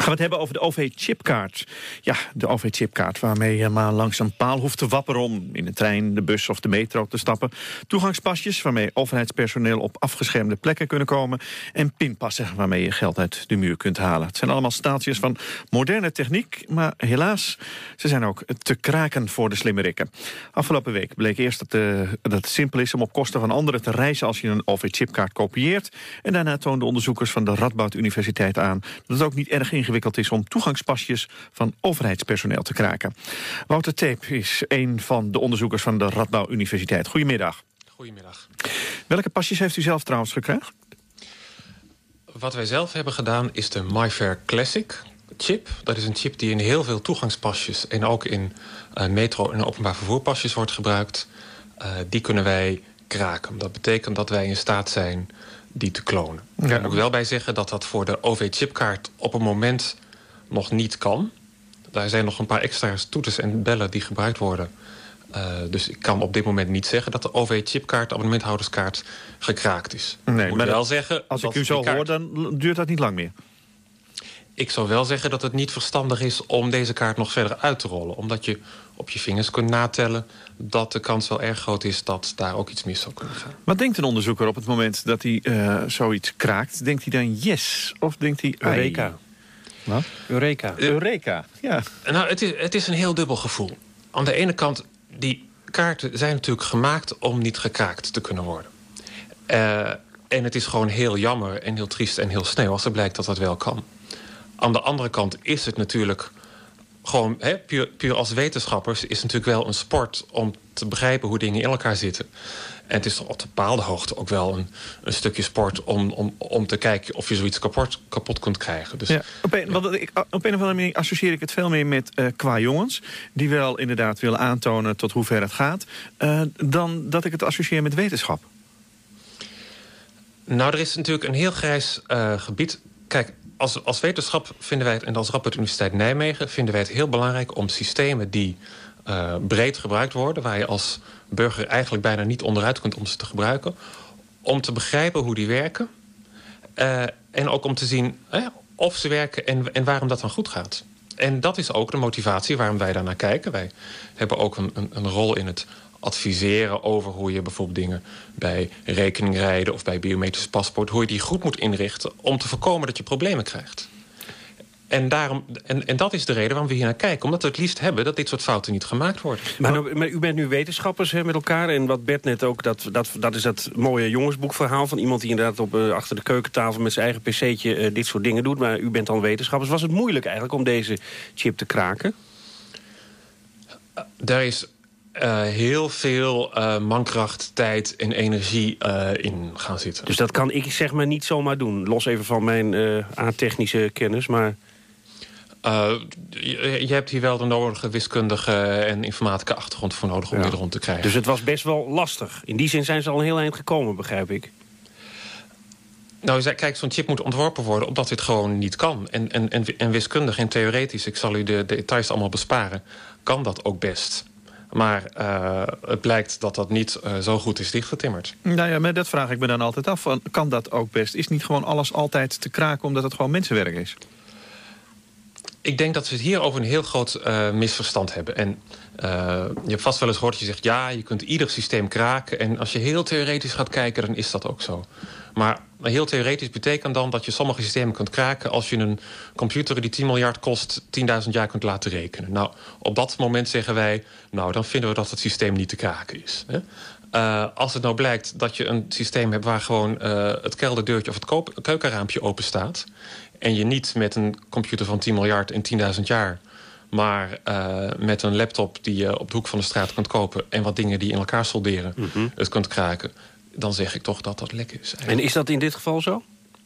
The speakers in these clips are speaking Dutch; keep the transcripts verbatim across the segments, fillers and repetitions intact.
we het hebben over de O V-chipkaart. Ja, de O V-chipkaart waarmee je maar langs een paal hoeft te wapperen om in de trein, de bus of de metro te stappen. Toegangspasjes waarmee overheidspersoneel op afgeschermde plekken kunnen komen. En pinpassen waarmee je geld uit de muur kunt halen. Het zijn allemaal staaltjes van moderne techniek, maar helaas, ze zijn ook te kraken voor de slimmerikken. Afgelopen week bleek eerst dat, uh, dat het simpel is om op kosten van anderen te reizen als je een O V-chipkaart kopieert. En daarna toonden onderzoekers van de Radboud Universiteit aan dat het ook niet erg ingewikkeld is om toegangspasjes van overheidspersoneel te kraken. Wouter Teep is een van de onderzoekers van de Radboud Universiteit. Goedemiddag. Goedemiddag. Welke pasjes heeft u zelf trouwens gekregen? Wat wij zelf hebben gedaan is de MyFair Classic chip. Dat is een chip die in heel veel toegangspasjes en ook in uh, metro- en openbaar vervoerpasjes wordt gebruikt. Uh, die kunnen wij kraken. Dat betekent dat wij in staat zijn die te klonen. Ja. Daar moet ik wel bij zeggen dat dat voor de O V-chipkaart op een moment nog niet kan. Daar zijn nog een paar extra toeters en bellen die gebruikt worden. Uh, dus ik kan op dit moment niet zeggen dat de O V-chipkaart, de abonnementhouderskaart, gekraakt is. Nee, ik moet maar wel zeggen, als dat ik u zo kaart... hoor, dan duurt dat niet lang meer. Ik zou wel zeggen dat het niet verstandig is om deze kaart nog verder uit te rollen. Omdat je op je vingers kunt natellen dat de kans wel erg groot is dat daar ook iets mis zou kunnen gaan. Wat denkt een onderzoeker op het moment dat hij uh, zoiets kraakt? Denkt hij dan yes? Of denkt hij Eureka? Wat? Eureka. Uh, Eureka, ja. Nou, het is, het is een heel dubbel gevoel. Aan de ene kant, die kaarten zijn natuurlijk gemaakt om niet gekraakt te kunnen worden. Uh, en het is gewoon heel jammer en heel triest en heel sneu als er blijkt dat dat wel kan. Aan de andere kant is het natuurlijk gewoon, hè, puur, puur als wetenschappers, is het natuurlijk wel een sport om te begrijpen hoe dingen in elkaar zitten. En het is op een bepaalde hoogte ook wel een, een stukje sport om, om, om te kijken of je zoiets kapot, kapot kunt krijgen. Dus, ja, op, een, want ik, op een of andere manier associeer ik het veel meer met uh, qua jongens, die wel inderdaad willen aantonen tot hoe ver het gaat, uh, dan dat ik het associeer met wetenschap. Nou, er is natuurlijk een heel grijs uh, gebied. Kijk, Als, als wetenschap vinden wij het, en als Radboud Universiteit Nijmegen vinden wij het heel belangrijk om systemen die uh, breed gebruikt worden, waar je als burger eigenlijk bijna niet onderuit kunt om ze te gebruiken, om te begrijpen hoe die werken. Uh, en ook om te zien eh, of ze werken en, en waarom dat dan goed gaat. En dat is ook de motivatie waarom wij daar naar kijken. Wij hebben ook een, een, een rol in het adviseren over hoe je bijvoorbeeld dingen bij rekeningrijden of bij biometrisch paspoort, hoe je die goed moet inrichten om te voorkomen dat je problemen krijgt. En, daarom, en, en dat is de reden waarom we hier naar kijken. Omdat we het liefst hebben dat dit soort fouten niet gemaakt worden. Maar, nou, maar u bent nu wetenschappers hè, met elkaar. En wat Bert net ook, dat, dat, dat is dat mooie jongensboekverhaal van iemand die inderdaad op, uh, achter de keukentafel met zijn eigen pc'tje uh, dit soort dingen doet. Maar u bent dan wetenschappers. Was het moeilijk eigenlijk om deze chip te kraken? Uh, daar is Uh, heel veel uh, mankracht, tijd en energie uh, in gaan zitten. Dus dat kan ik zeg maar niet zomaar doen. Los even van mijn uh, a-technische kennis, maar Uh, je, je hebt hier wel de nodige wiskundige en informatica achtergrond voor nodig om ja. dit rond te krijgen. Dus het was best wel lastig. In die zin zijn ze al een heel eind gekomen, begrijp ik. Nou, kijk, zo'n chip moet ontworpen worden omdat dit gewoon niet kan. En, en, en, en wiskundig en theoretisch, ik zal u de, de details allemaal besparen, kan dat ook best. Maar uh, het blijkt dat dat niet uh, zo goed is dichtgetimmerd. Nou ja, maar dat vraag ik me dan altijd af. Van, kan dat ook best? Is niet gewoon alles altijd te kraken omdat het gewoon mensenwerk is? Ik denk dat we het hier over een heel groot uh, misverstand hebben. En uh, je hebt vast wel eens gehoord dat je zegt, ja, je kunt ieder systeem kraken. En als je heel theoretisch gaat kijken, dan is dat ook zo. Maar heel theoretisch betekent dan dat je sommige systemen kunt kraken als je een computer die tien miljard kost tienduizend jaar kunt laten rekenen. Nou, op dat moment zeggen wij, nou, dan vinden we dat het systeem niet te kraken is. Hè? Uh, als het nou blijkt dat je een systeem hebt waar gewoon uh, het kelderdeurtje of het koop- keukenraampje open staat, en je niet met een computer van tien miljard en tienduizend jaar, maar uh, met een laptop die je op de hoek van de straat kunt kopen en wat dingen die in elkaar solderen, mm-hmm. het kunt kraken, dan zeg ik toch dat dat lek is. Eigenlijk. En is dat in dit geval zo?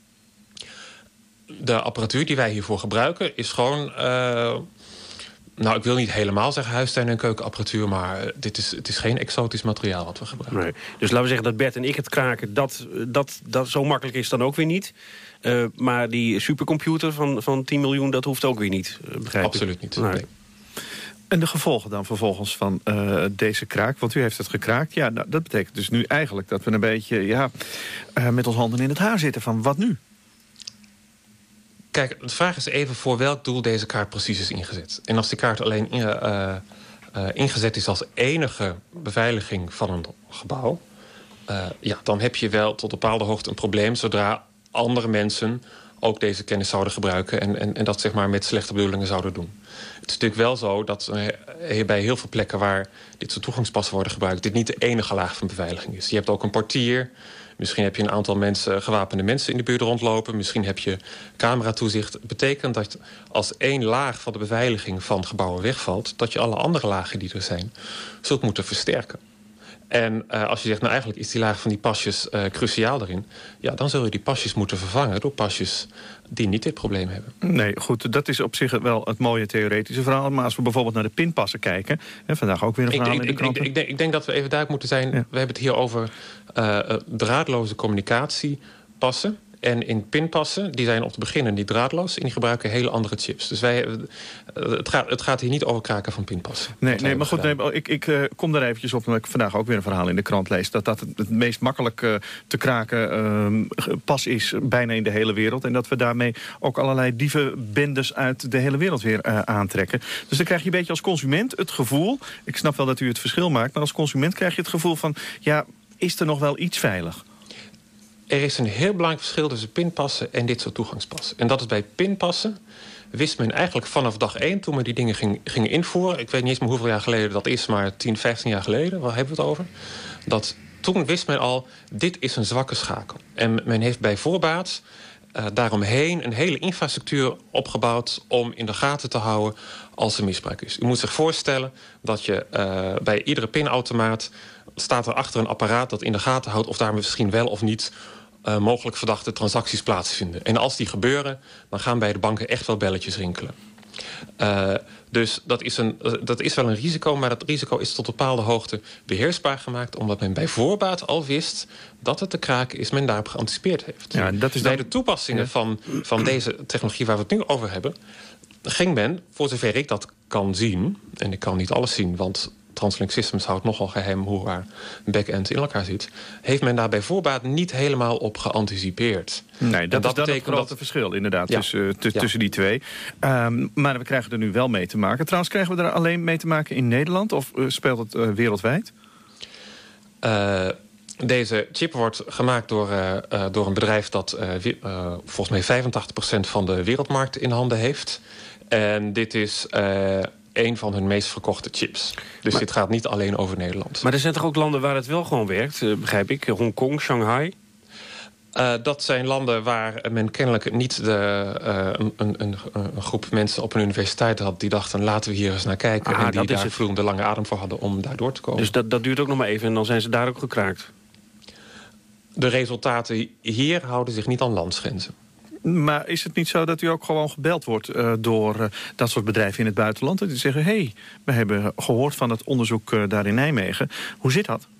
De apparatuur die wij hiervoor gebruiken is gewoon, Uh, nou, ik wil niet helemaal zeggen huistuin- en keukenapparatuur, maar dit is, het is geen exotisch materiaal wat we gebruiken. Nee. Dus laten we zeggen dat Bert en ik het kraken, dat, dat, dat zo makkelijk is dan ook weer niet. Uh, maar die supercomputer van, van tien miljoen, dat hoeft ook weer niet, begrijp ik? Absoluut niet, nee. nee. En de gevolgen dan vervolgens van uh, deze kraak, want u heeft het gekraakt. Ja, nou, dat betekent dus nu eigenlijk dat we een beetje ja, uh, met ons handen in het haar zitten van wat nu? Kijk, de vraag is even voor welk doel deze kaart precies is ingezet. En als die kaart alleen in, uh, uh, ingezet is als enige beveiliging van een gebouw... Uh, ja, dan heb je wel tot een bepaalde hoogte een probleem... zodra andere mensen ook deze kennis zouden gebruiken... en, en, en dat zeg maar met slechte bedoelingen zouden doen. Het is natuurlijk wel zo dat uh, bij heel veel plekken... waar dit soort toegangspassen worden gebruikt... dit niet de enige laag van beveiliging is. Je hebt ook een portier... Misschien heb je een aantal mensen, gewapende mensen in de buurt rondlopen. Misschien heb je cameratoezicht. Het betekent dat als één laag van de beveiliging van gebouwen wegvalt... dat je alle andere lagen die er zijn zult moeten versterken. En uh, als je zegt, nou eigenlijk is die laag van die pasjes uh, cruciaal daarin... ja, dan zul je die pasjes moeten vervangen door pasjes die niet dit probleem hebben. Nee, goed, dat is op zich wel het mooie theoretische verhaal. Maar als we bijvoorbeeld naar de pinpassen kijken... Hè, vandaag ook weer een verhaal ik, in de krant. Ik, ik, ik, denk, ik denk dat we even duidelijk moeten zijn... Ja. We hebben het hier over uh, draadloze communicatiepassen... En in pinpassen, die zijn op te beginnen niet draadloos... en die gebruiken hele andere chips. Dus wij, het, gaat, het gaat hier niet over kraken van pinpassen. Nee, nee maar goed, nee, ik, ik uh, kom daar eventjes op... omdat ik vandaag ook weer een verhaal in de krant lees... dat dat het, het meest makkelijk uh, te kraken uh, pas is bijna in de hele wereld... en dat we daarmee ook allerlei dievenbendes uit de hele wereld weer uh, aantrekken. Dus dan krijg je een beetje als consument het gevoel... ik snap wel dat u het verschil maakt... maar als consument krijg je het gevoel van... ja, is er nog wel iets veilig? Er is een heel belangrijk verschil tussen pinpassen en dit soort toegangspassen. En dat is bij pinpassen wist men eigenlijk vanaf dag één... toen men die dingen ging, ging invoeren... ik weet niet eens meer hoeveel jaar geleden dat is... maar tien, vijftien jaar geleden, waar hebben we het over? Dat toen wist men al, dit is een zwakke schakel. En men heeft bij voorbaat uh, daaromheen een hele infrastructuur opgebouwd... om in de gaten te houden als er misbruik is. U moet zich voorstellen dat je uh, bij iedere pinautomaat... staat er achter een apparaat dat in de gaten houdt... of daar misschien wel of niet... Uh, mogelijk verdachte transacties plaatsvinden. En als die gebeuren, dan gaan bij de banken echt wel belletjes rinkelen. Uh, dus dat is, een, uh, dat is wel een risico, maar dat risico is tot een bepaalde hoogte beheersbaar gemaakt... omdat men bij voorbaat al wist dat het te kraken is, men daarop geanticipeerd heeft. Ja, dat is bij dan... de toepassingen ja. van, van deze technologie waar we het nu over hebben... ging men, voor zover ik dat kan zien... en ik kan niet alles zien, want... Translink Systems houdt nogal geheim hoe haar back-end in elkaar zit... heeft men daar bij voorbaat niet helemaal op geanticipeerd. Nee, dat, dat is dan het grote dat... verschil inderdaad ja. tussen, t- ja. tussen die twee. Um, maar we krijgen er nu wel mee te maken. Trouwens, krijgen we er alleen mee te maken in Nederland... of uh, speelt het uh, wereldwijd? Uh, deze chip wordt gemaakt door, uh, uh, door een bedrijf... dat uh, uh, volgens mij vijfentachtig procent van de wereldmarkt in handen heeft. En dit is... Uh, een van hun meest verkochte chips. Dus maar, dit gaat niet alleen over Nederland. Maar er zijn toch ook landen waar het wel gewoon werkt, uh, begrijp ik? Hongkong, Shanghai? Uh, dat zijn landen waar men kennelijk niet de, uh, een, een, een, een groep mensen op een universiteit had... die dachten, laten we hier eens naar kijken. Ah, en die daar vloeiende lange adem voor hadden om daar door te komen. Dus dat, dat duurt ook nog maar even en dan zijn ze daar ook gekraakt? De resultaten hier houden zich niet aan landsgrenzen. Maar is het niet zo dat u ook gewoon gebeld wordt uh, door uh, dat soort bedrijven in het buitenland? Die zeggen, hé, hey, we hebben gehoord van het onderzoek uh, daar in Nijmegen. Hoe zit dat?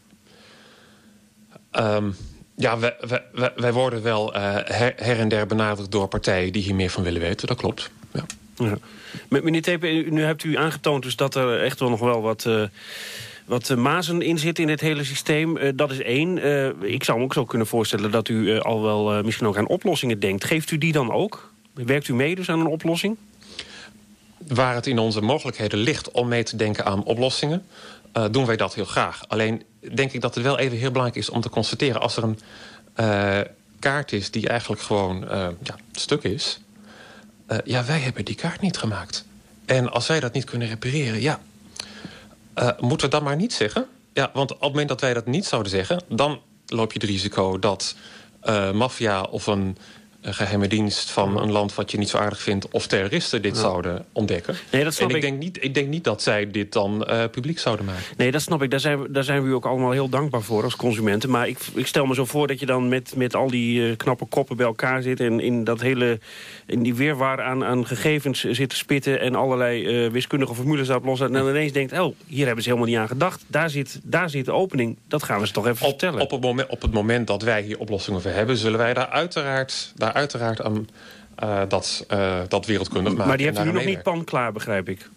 Um, ja, wij, wij, wij worden wel uh, her, her en der benaderd door partijen die hier meer van willen weten. Dat klopt, ja. Ja. Meneer Tepe, nu hebt u aangetoond dus dat er echt wel nog wel wat... Uh, Wat mazen in zitten in het hele systeem, uh, dat is één. Uh, ik zou me ook zo kunnen voorstellen dat u uh, al wel uh, misschien ook aan oplossingen denkt. Geeft u die dan ook? Werkt u mee dus aan een oplossing? Waar het in onze mogelijkheden ligt om mee te denken aan oplossingen... Uh, doen wij dat heel graag. Alleen denk ik dat het wel even heel belangrijk is om te constateren... als er een uh, kaart is die eigenlijk gewoon uh, ja, stuk is... Uh, ja, wij hebben die kaart niet gemaakt. En als wij dat niet kunnen repareren, ja... Uh, moeten we dat maar niet zeggen? Ja, want op het moment dat wij dat niet zouden zeggen... dan loop je het risico dat uh, maffia of een uh, geheime dienst... van een land wat je niet zo aardig vindt... of terroristen dit ja. zouden ontdekken. Nee, dat snap en ik, ik. Denk niet, ik denk niet dat zij dit dan uh, publiek zouden maken. Nee, dat snap ik. Daar zijn, we, daar zijn we u ook allemaal heel dankbaar voor als consumenten. Maar ik, ik stel me zo voor dat je dan met, met al die uh, knappe koppen bij elkaar zit... en in dat hele... in die weerwaar aan, aan gegevens zit te spitten... en allerlei uh, wiskundige formules daarop los... en dan ineens denkt, oh, hier hebben ze helemaal niet aan gedacht. Daar zit, daar zit de opening. Dat gaan we ze toch even op, vertellen. Op het, moment, op het moment dat wij hier oplossingen voor hebben... zullen wij daar uiteraard, daar uiteraard aan uh, dat, uh, dat wereldkundig maken. Maar die hebt u nu nog niet pan klaar, begrijp ik?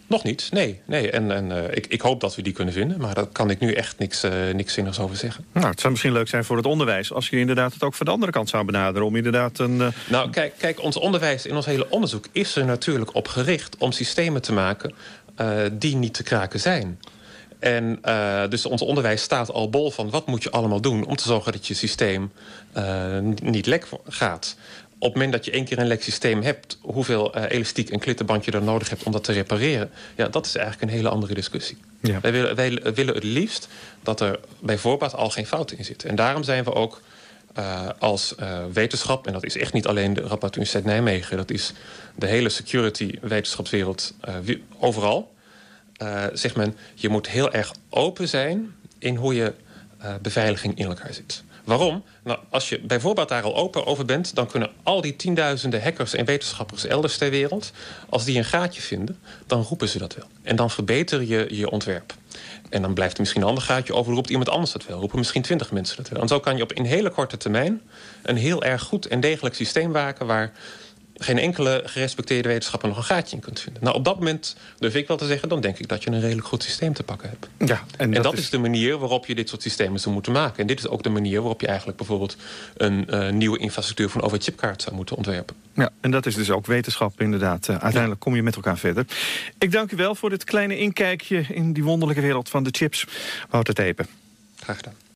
Nog niet, nee. nee. En, en uh, ik, ik hoop dat we die kunnen vinden, maar daar kan ik nu echt niks, uh, niks zinnigs over zeggen. Nou, het zou misschien leuk zijn voor het onderwijs als je inderdaad het ook van de andere kant zou benaderen om inderdaad een... Uh... Nou, kijk, kijk, ons onderwijs en ons hele onderzoek is er natuurlijk op gericht om systemen te maken uh, die niet te kraken zijn. En uh, dus ons onderwijs staat al bol van wat moet je allemaal doen om te zorgen dat je systeem uh, niet lek gaat. Op het moment dat je één keer een lek systeem hebt, hoeveel uh, elastiek en klittenband je er nodig hebt om dat te repareren, ja, dat is eigenlijk een hele andere discussie. Ja. Wij, willen, wij willen het liefst dat er bij voorbaat al geen fouten in zitten. En daarom zijn we ook uh, als uh, wetenschap, en dat is echt niet alleen de Radboud Universiteit Nijmegen, dat is de hele security wetenschapswereld uh, overal. Uh, zegt men, je moet heel erg open zijn in hoe je uh, beveiliging in elkaar zit. Waarom? Nou, als je bijvoorbeeld daar al open over bent, dan kunnen al die tienduizenden hackers en wetenschappers elders ter wereld, als die een gaatje vinden, dan roepen ze dat wel. En dan verbeter je je ontwerp. En dan blijft er misschien een ander gaatje over, roept iemand anders dat wel. Roepen misschien twintig mensen dat wel. En zo kan je op een hele korte termijn een heel erg goed en degelijk systeem maken waar geen enkele gerespecteerde wetenschapper nog een gaatje in kunt vinden. Nou, op dat moment durf ik wel te zeggen, dan denk ik dat je een redelijk goed systeem te pakken hebt. Ja, en, en dat, dat is... is de manier waarop je dit soort systemen zou moeten maken. En dit is ook de manier waarop je eigenlijk bijvoorbeeld een uh, nieuwe infrastructuur van overchipkaart zou moeten ontwerpen. Ja, en dat is dus ook wetenschap inderdaad. Uh, uiteindelijk kom je met elkaar verder. Ik dank u wel voor dit kleine inkijkje in die wonderlijke wereld van de chips. Wouter Tepe. Graag gedaan.